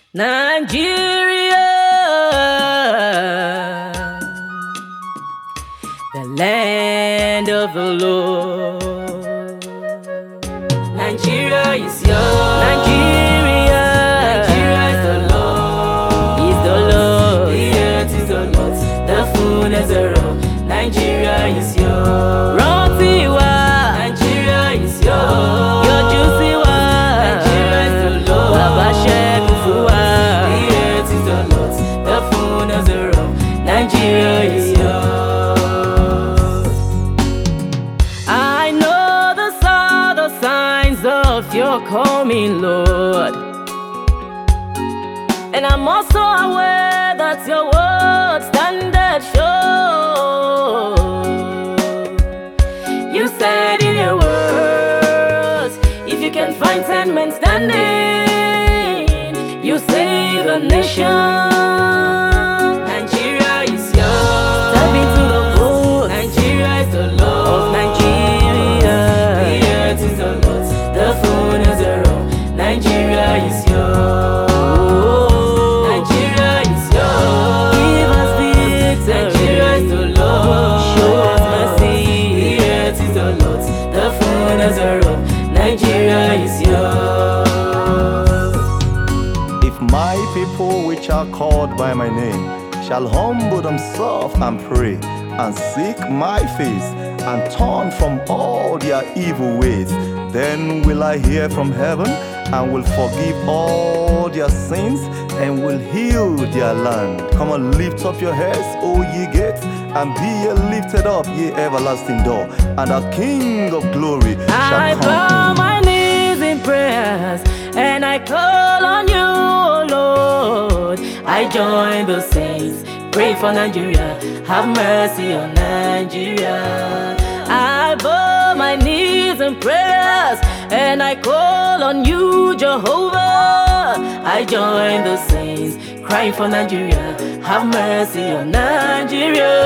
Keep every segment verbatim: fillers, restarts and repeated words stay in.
Nigeria, the land of the Lord. Nigeria is yours. Nigeria, Nigeria is the Lord. is the Lord. The earth is the Lord's, the fullness thereof. Nigeria is yours. Rántí-wa, Nigeria is yours. yọjú-sí-wa, Nigeria is the Lord. Baba ṣẹ́gun fún wa. The earth is the Lord's, the fullness thereof. Nigeria is yours. I know the are the signs of your coming, Lord. And I'm also aware that your word standeth sure. You said in your words, if you can find ten men standing, you save a nation. Nigeria is yours. Step into the fold Nigeria is the Lord. of Nigeria. The earth is the Lord's, the fullness thereof. Nigeria is yours. Nigeria is yours. Give us victory. Nigeria is the Lord. Show us mercy. The earth is the Lord's, the fullness thereof. Nigeria is yours. If my people which are called by my name shall humble themselves and pray, and seek my face, and turn from all their evil ways, then will I hear from heaven, and will forgive all their sins, and will heal their land. Come on, lift up your heads, O ye gates, and be ye lifted up, ye everlasting door, and the King of glory I shall bow come. my knees in prayers and I call on you, oh Lord. I join the saints, pray for Nigeria, have mercy on Nigeria. I bow my knees in prayers and I call on you, Jehovah. I join the saints, crying for Nigeria, have mercy on Nigeria.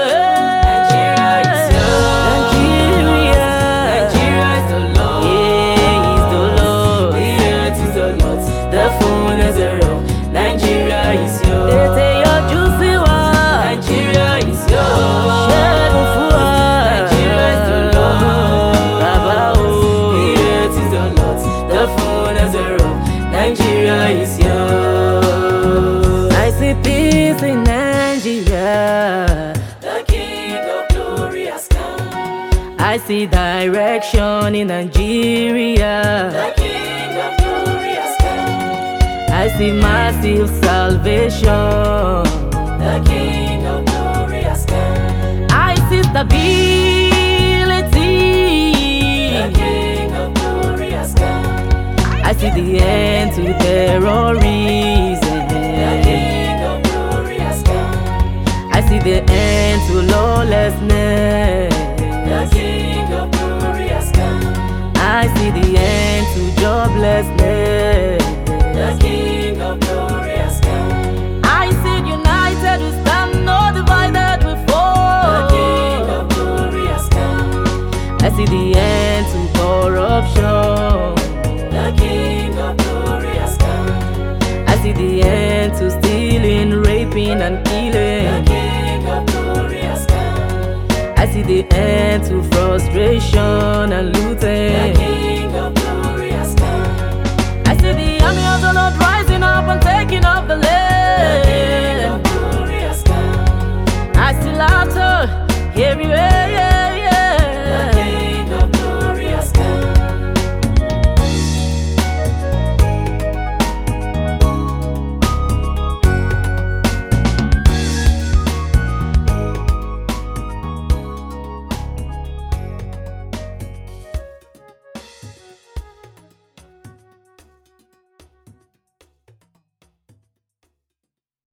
Nigeria is yours. Nigeria. Nigeria is the Lord. Yeah, he's the Lord. The earth is the Lord's, the fullness thereof. Nigeria is yours. Tètè yọjú-sí-wa, Nigeria is yours. ṣẹ́gun fún wa. Nigeria is the Lord. Bàbá o. The earth is the Lord's, the fullness thereof. Nigeria is yours. I see peace in Nigeria. The King of glory has come. I see direction in Nigeria. The King of glory has come. I see massive salvation. The King of glory has come. I see stability. The King of glory has come. I see the end to terrorism. The King of glory has come. I see the end to lawlessness. The King of glory has come. I see the end to joblessness. The King of glory has come. I see united we stand, no divided we fall. The King of glory has come. I see the end to corruption. The King of glory has come. I see the end to stealing, raping and The killing. King of glory has come. I see the end to frustration and The looting. King of glory has come. I see the army of the Lord rising up and taking up the The King land. of glory has come. I see laughter everywhere.